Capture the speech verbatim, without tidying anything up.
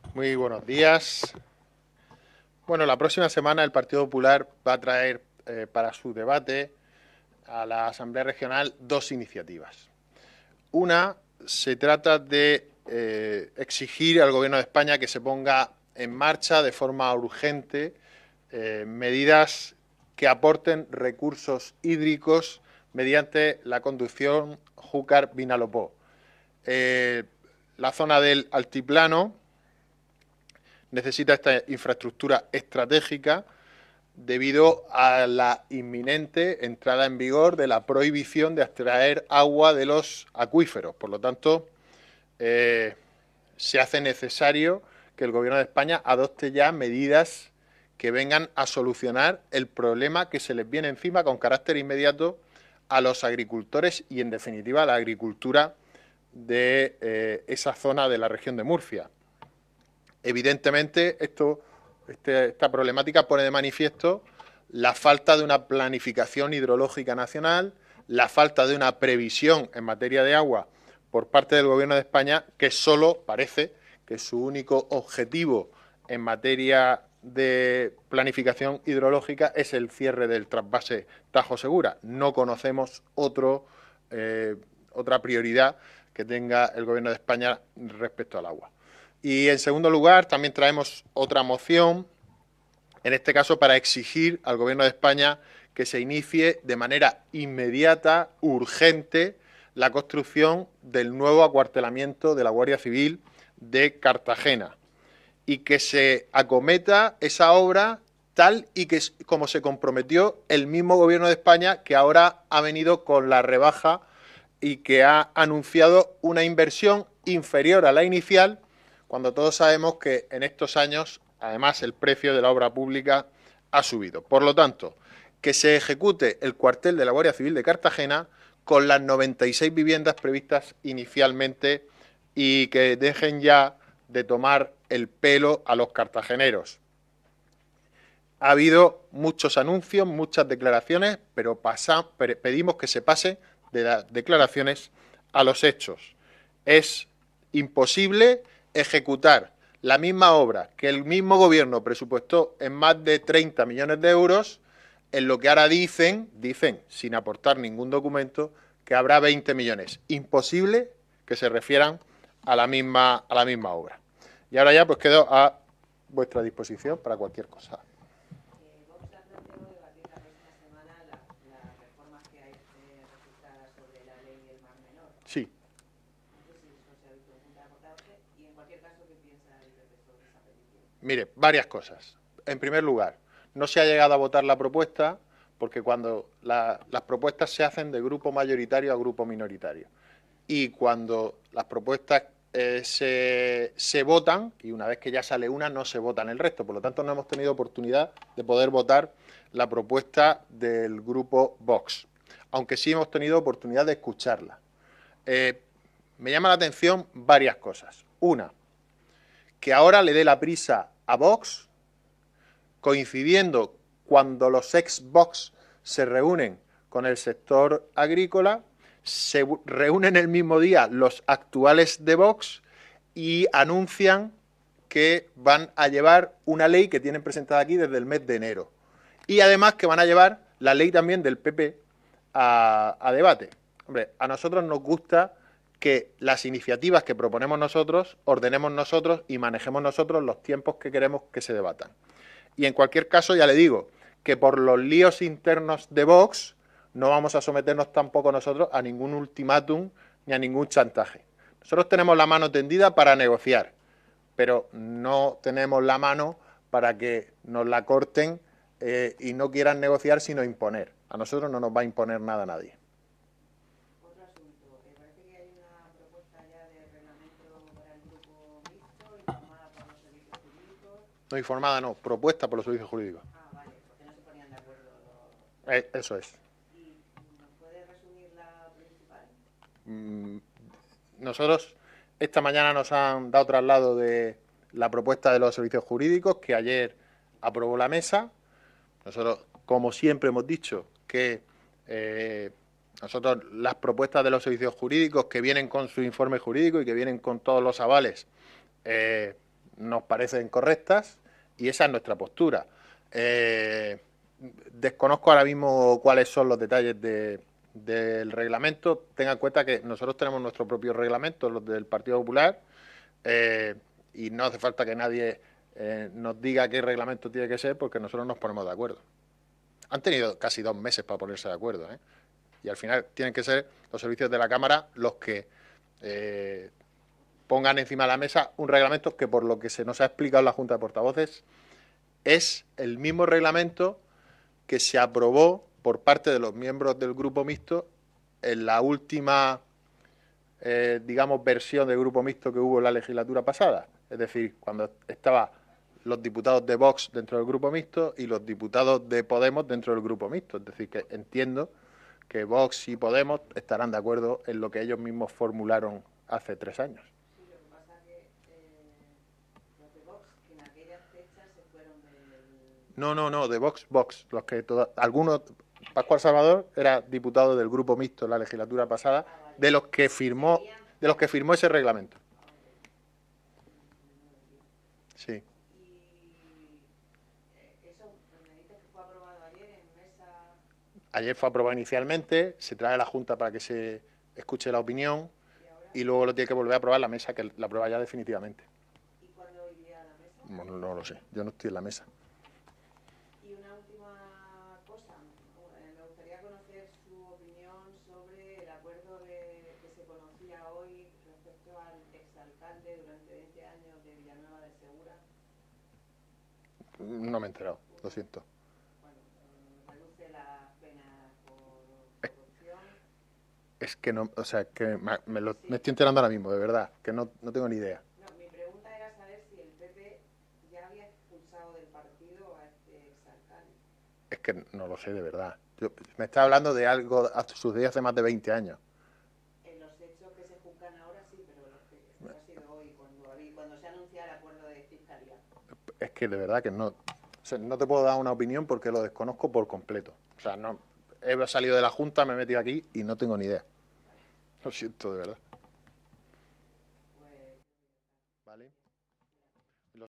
Muy buenos días. Bueno, la próxima semana el Partido Popular va a traer eh, para su debate a la Asamblea Regional dos iniciativas. Una se trata de eh, exigir al Gobierno de España que se ponga en marcha de forma urgente eh, medidas que aporten recursos hídricos mediante la conducción Júcar-Vinalopó. Eh, la zona del altiplano necesita esta infraestructura estratégica debido a la inminente entrada en vigor de la prohibición de extraer agua de los acuíferos. Por lo tanto, eh, se hace necesario que el Gobierno de España adopte ya medidas que vengan a solucionar el problema que se les viene encima con carácter inmediato a los agricultores y, en definitiva, a la agricultura de eh, esa zona de la región de Murcia. Evidentemente, esto, este, esta problemática pone de manifiesto la falta de una planificación hidrológica nacional, la falta de una previsión en materia de agua por parte del Gobierno de España, que solo parece que su único objetivo en materia de planificación hidrológica es el cierre del trasvase Tajo Segura. No conocemos otro, eh, otra prioridad que tenga el Gobierno de España respecto al agua. Y, en segundo lugar, también traemos otra moción, en este caso para exigir al Gobierno de España que se inicie de manera inmediata, urgente, la construcción del nuevo acuartelamiento de la Guardia Civil de Cartagena y que se acometa esa obra tal y que como se comprometió el mismo Gobierno de España, que ahora ha venido con la rebaja y que ha anunciado una inversión inferior a la inicial, cuando todos sabemos que en estos años, además, el precio de la obra pública ha subido. Por lo tanto, que se ejecute el cuartel de la Guardia Civil de Cartagena con las noventa y seis viviendas previstas inicialmente y que dejen ya de tomar el pelo a los cartageneros. Ha habido muchos anuncios, muchas declaraciones, pero pasa, pedimos que se pase de las declaraciones a los hechos. Es imposible ejecutar la misma obra que el mismo gobierno presupuestó en más de treinta millones de euros, en lo que ahora dicen, dicen sin aportar ningún documento, que habrá veinte millones. Imposible que se refieran a la misma, a la misma obra. Y ahora ya pues quedo a vuestra disposición para cualquier cosa. Sí. Mire, varias cosas. En primer lugar, no se ha llegado a votar la propuesta porque cuando la, las propuestas se hacen de grupo mayoritario a grupo minoritario y cuando las propuestas eh, se, se votan, y una vez que ya sale una, no se votan el resto. Por lo tanto, no hemos tenido oportunidad de poder votar la propuesta del grupo Vox, aunque sí hemos tenido oportunidad de escucharla. Eh, me llama la atención varias cosas. Una, que ahora le dé la prisa a Vox, coincidiendo cuando los ex-Vox se reúnen con el sector agrícola, se reúnen el mismo día los actuales de Vox y anuncian que van a llevar una ley que tienen presentada aquí desde el mes de enero. Y además que van a llevar la ley también del P P a, a debate. Hombre, a nosotros nos gusta que las iniciativas que proponemos nosotros ordenemos nosotros y manejemos nosotros los tiempos que queremos que se debatan. Y en cualquier caso, ya le digo que por los líos internos de Vox no vamos a someternos tampoco nosotros a ningún ultimátum ni a ningún chantaje. Nosotros tenemos la mano tendida para negociar, pero no tenemos la mano para que nos la corten eh, y no quieran negociar sino imponer. A nosotros no nos va a imponer nada a nadie. Otro asunto, eh, parece que hay una propuesta ya de reglamento para el grupo mixto, informada por los servicios jurídicos. No informada, no, propuesta por los servicios jurídicos. Ah, vale, porque no se ponían de acuerdo los... Eh, eso es. ¿Y nos puede resumir la principal? Mm, nosotros esta mañana nos han dado traslado de la propuesta de los servicios jurídicos que ayer aprobó la mesa. Nosotros, como siempre hemos dicho, que eh, nosotros las propuestas de los servicios jurídicos que vienen con su informe jurídico y que vienen con todos los avales, eh, nos parecen correctas y esa es nuestra postura. Eh, desconozco ahora mismo cuáles son los detalles de, del reglamento. Tengan en cuenta que nosotros tenemos nuestro propio reglamento, los del Partido Popular, eh, y no hace falta que nadie eh, nos diga qué reglamento tiene que ser porque nosotros nos ponemos de acuerdo. Han tenido casi dos meses para ponerse de acuerdo, ¿eh? Y al final tienen que ser los servicios de la Cámara los que eh, pongan encima de la mesa un reglamento que, por lo que se nos ha explicado en la Junta de Portavoces, es el mismo reglamento que se aprobó por parte de los miembros del Grupo Mixto en la última, eh, digamos, versión del Grupo Mixto que hubo en la legislatura pasada. Es decir, cuando estaban los diputados de Vox dentro del Grupo Mixto y los diputados de Podemos dentro del Grupo Mixto. Es decir, que entiendo que Vox y Podemos estarán de acuerdo en lo que ellos mismos formularon hace tres años. Sí, lo que pasa es que eh, los de Vox, que en aquellas fechas se fueron del... No, no, no, de Vox, Vox. Los que toda, algunos, Pascual Salvador era diputado del Grupo Mixto en la legislatura pasada, Ah, vale. de los que firmó, de los que firmó ese reglamento. Sí. Y eh, eso me dices que fue aprobado ayer en mesa. Ayer fue aprobado inicialmente, se trae a la Junta para que se escuche la opinión ¿Y ahora? y luego lo tiene que volver a aprobar la mesa, que la aprueba ya definitivamente. ¿Y cuándo iría a la mesa? Bueno, no lo sé, yo no estoy en la mesa. Y una última cosa, eh, me gustaría conocer su opinión sobre el acuerdo de, que se conocía hoy respecto al exalcalde durante veinte años de Villanueva de Segura. No me he enterado, lo siento. Bueno, eh, reduce las penas por corrupción. Es que no, o sea, que me, me lo, me estoy enterando ahora mismo, de verdad, que no, no tengo ni idea. No, mi pregunta era saber si el P P ya había expulsado del partido a este exalcalde. Es que no lo sé, de verdad. Yo, me está hablando de algo que sucedió hace más de veinte años. En los hechos que se juzgan ahora sí, pero los que esto ha sido hoy, cuando, habí- cuando se anuncia el acuerdo de fiscalía. Es que de verdad que no, o sea, no te puedo dar una opinión porque lo desconozco por completo. O sea, no, he salido de la Junta, me he metido aquí y no tengo ni idea. Lo siento, de verdad.